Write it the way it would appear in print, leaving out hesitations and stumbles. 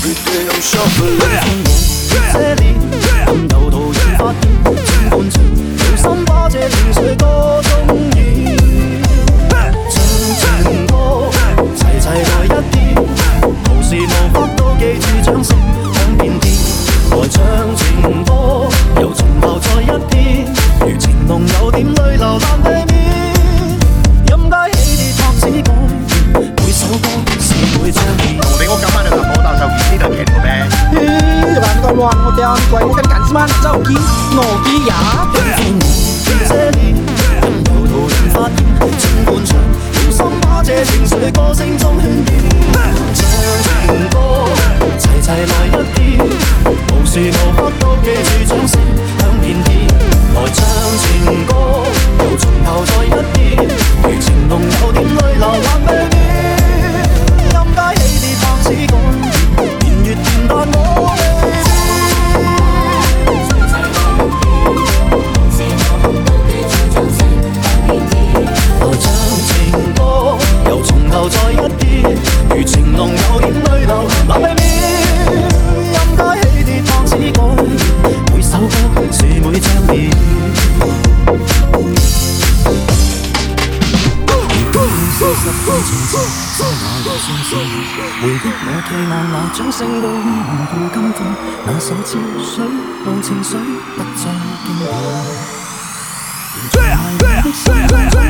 everyday I'm shuffling。 這年任由途然發現，前半場用心把這情緒歌中演，唱情歌齊齊來一啲，無時無刻都記住掌聲響遍天。來唱情歌，又從頭再一遍，如情濃有點淚流難避免。任街起跌拍子改變，每首歌是每張臉。 你我今晚就特好大手機呢度騎條咩？ 就把那個亂我掉，你怪我跟幹什麼？照機我機呀！ 這年任由途然發現，前半場用心把這情緒歌聲中渲染，唱情歌齊齊來一遍，無時無刻都記住掌聲響遍天。來唱情歌，又從頭再一遍，如情濃有點淚流難避免。任街起跌拍子改變，年月變但我未知。來唱情歌，又從頭再一遍，如情濃有點淚流難避免。任街起跌拍子改變，每首歌是每張臉。40分前夕，沙啞如星星，回憶我期望那掌聲都唔到今天，那首似水無情緒不再經典。